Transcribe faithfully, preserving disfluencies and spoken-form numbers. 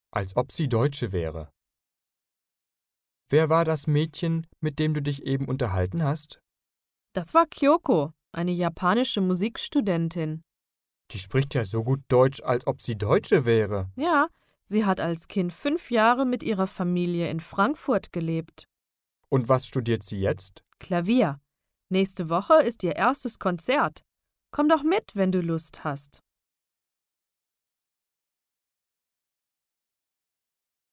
als ob sie Deutsche wäre. Wer war das Mädchen, mit dem du dich eben unterhalten hast? Das war Kyoko, eine japanische Musikstudentin. Die spricht ja so gut Deutsch, als ob sie Deutsche wäre. Ja, sie hat als Kind fünf Jahre mit ihrer Familie in Frankfurt gelebt. Und was studiert sie jetzt? Klavier. Nächste Woche ist ihr erstes Konzert. Komm doch mit, wenn du Lust hast.